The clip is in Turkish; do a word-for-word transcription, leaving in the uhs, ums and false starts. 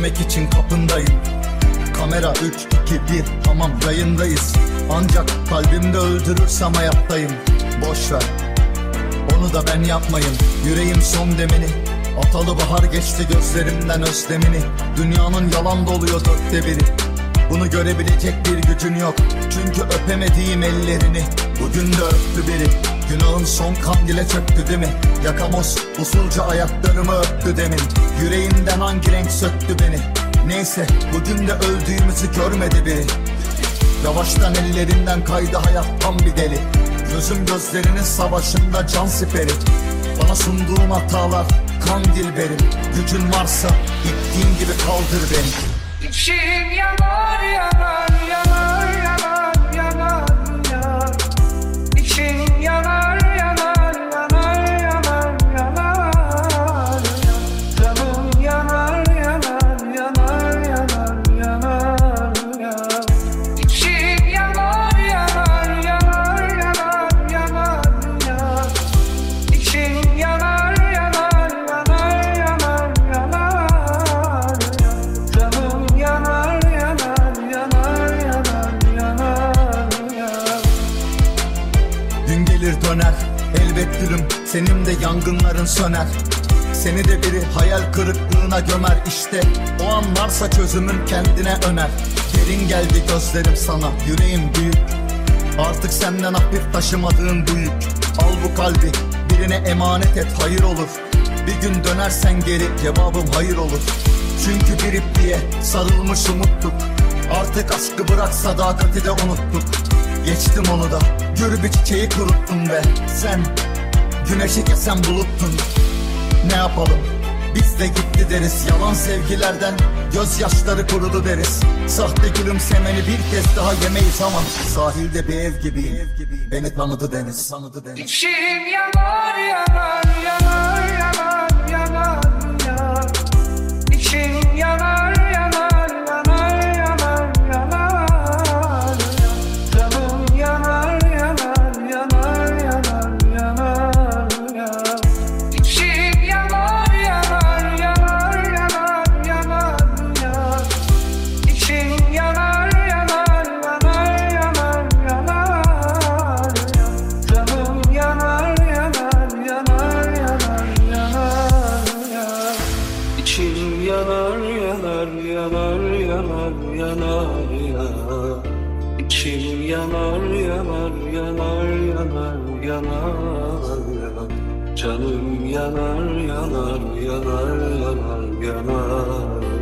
görmek için kapındayım. Kamera üç iki bir, tamam yayındayız. Ancak kalbimde öldürürsem hayattayım. Boşver, onu da ben yapmayım. Yüreğim son demini, atalı bahar geçti gözlerimden özlemini. Dünyanın yalan doluyor dörtte biri. Bunu görebilecek bir gücün yok, çünkü öpemediğim ellerini bugün de öptü biri. Günahın son kandile çöktü değil mi? Yakamoz usulca ayaklarımı öptü demin. Yüreğimden hangi renk söktü beni? Neyse, bugün de öldüğümüzü görmedi biri. Yavaştan ellerinden kaydı hayat tam bir deli. Gözüm gözlerinin savaşında can siperi. Bana sunduğun hatalar kan dilberim. Gücün varsa gittiğin gibi kaldır beni. İçim yanar yanar yanar yanar yanar yanar. İçim yanar yanar yanar yanar yanar. Canım yanar yanar yanar yanar yanar yanar. İçim yanar yanar yanar yanar yanar yanar. İçim yanar yanar yanar yanar yanar. Canım yanar yanar yanar yanar yanar yanar. Gün gelir döner, elbet gülüm, senin de yangınların söner. Seni de biri hayal kırıklığına gömer. İşte o an varsa çözümün kendine öner. Derin geldi gözlerim sana, yüreğim büyük. Artık senden hafif taşımadığın bu yük. Al bu kalbi, birine emanet et, hayır olur. Bir gün dönersen geri, cevabım hayır olur. Çünkü bir ipliğe sarılmış umuttuk. Artık aşkı bırak, sadakati de unuttuk. Geçtim onu da, gür bir çiçeği kuruttun ve sen güneşi kesen buluttun. Ne yapalım, biz de gitti deriz. Yalan sevgilerden gözyaşları kurudu deriz. Sahte gülümsemeni bir kez daha yemeyiz ama sahilde bir ev gibiyim, beni tanıdı deniz. İçim yanar yanar yanar yanar yanar yanar. İçim yanar yanar yanar yanar yanar. Canım yanar yanar yanar yanar yanar yanar. İçim yanar yanar yanar yanar yanar yanar. İçim yanar yanar yanar yanar yanar. Canım yanar yanar yanar yanar yanar. İçim yanar yanar yanar yanar yanar yanar. İçim yanar yanar yanar yanar yanar. Canım yanar yanar yanar yanar yanar.